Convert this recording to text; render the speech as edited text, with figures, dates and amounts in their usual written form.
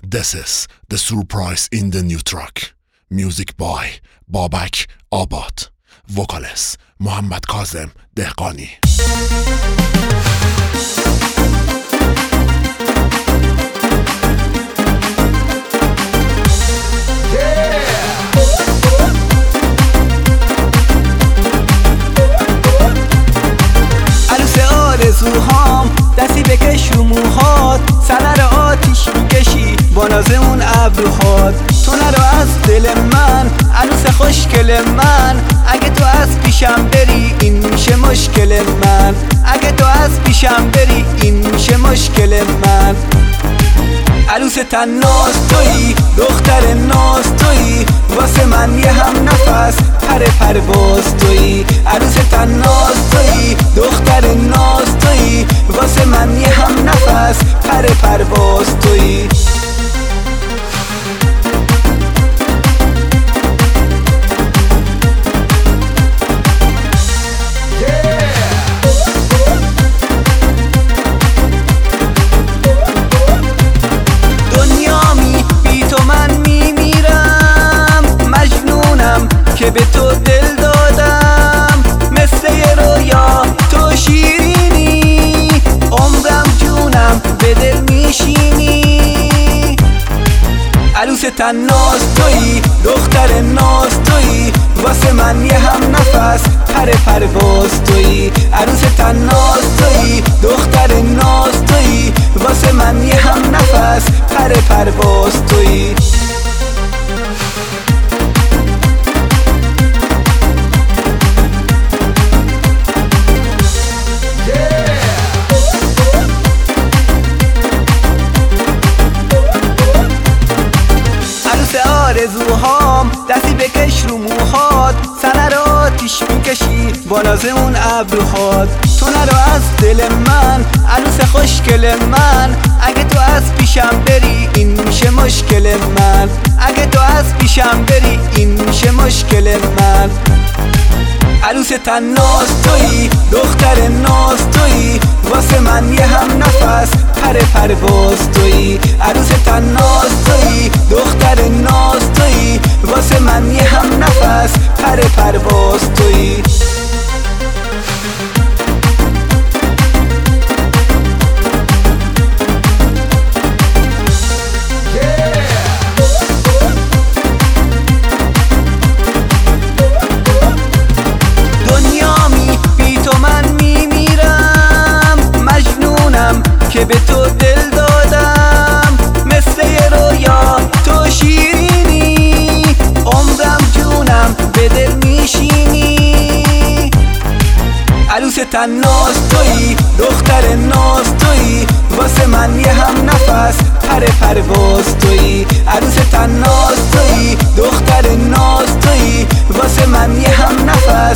This is the surprise in the new track. Music by Babak Abad. Vocalist محمد کاظم دهقانی. عروس آرزوهام دستی بکش رو موهات، سر آتیش میکشی با ناز اون ابروهات. تو نرو از دل من عروس خوشگل من، اگه تو از پیشم بری این میشه مشکل من. اگه تو از پیشم بری این میشه مشکل من. عروس تناز تویی، دختر ناز تویی، واسه من یه هم نفس پر پرواز تویی. عروس تناز تویی، دختر ناز تویی، واسه من یه هم نفس پر پرواز تویی. که به تو دل دادم مثل یه رویا، تو شیرینی، عمرم جونم به دل میشینی. عروس تناز تویی، دختر ناز تویی، واسه من یه هم نفس پر پرواز تویی. عروس تناز تویی، دختر ناز تویی، واسه من یه هم نفس پر پرواز تویی. آرزوهام دستی بکش رو موهات، سر آتیش میکشی با ناز اون ابروهات. تو نرو از دل من عروس خوشگل من، اگه تو از پیشم بری این میشه مشکل من. اگه تو از پیشم بری این میشه مشکل من. عروس تناز تویی، دختر ناز تویی، واسه من یه هم نفس پر پرواز تویی. عروس تناز تویی، دختر ناز تویی، واسه من یه هم نفس پر پرواز تویی. که به تو دل دادم مثل یه رویا، تو شیرینی، عمرم جونم به دل میشینی. عروس تناز تویی، دختر ناز تویی، واسه من یه هم نفس پر پرواز تویی. عروس تناز تویی، دختر ناز تویی، واسه من یه هم نفس